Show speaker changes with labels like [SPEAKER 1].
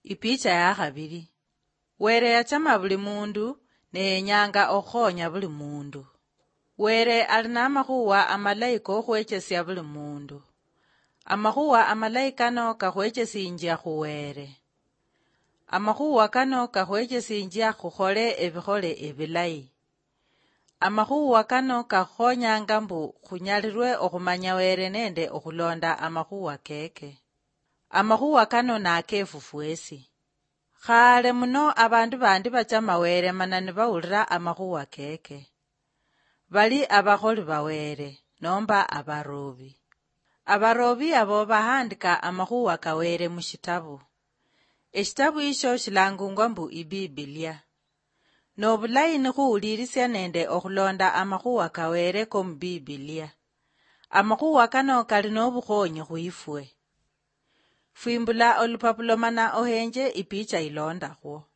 [SPEAKER 1] Ipicha ya khabili. Were yachama buli mundu neyenyanga okhonya buli mundu. Were alina amakhuwa amalayi kokhwechesya buli mundu. Amakhuwa amalayi kano kakhwechesinjia khuwere. Amakhuwa kano kakhwechesinjia khukhole ebikhole ebilayi. Amakhuwa kano kakhonyanga mbu khunyalirwe okhumanya were nende okhulonda amakhuwa keke. Amakhuwa kano nakefu fwesi. Khale muno abandu bandi bachama were mana nibawulira amakhuwa keke. Bali abakholi bawere, nomba abarobi. Abarobi abo bahandika amakhuwa kawere mushitabu. Eshitabu isho shilangungwa mbu ibibilia. Nobulayi nikhuwulilisya nende okhulonda amakhuwa kawere komubibilia. Amakhuwa kano kali nobukhonyi khwifwe. Fwimbula olupapulomana ohenje ipicha ilondakhwo.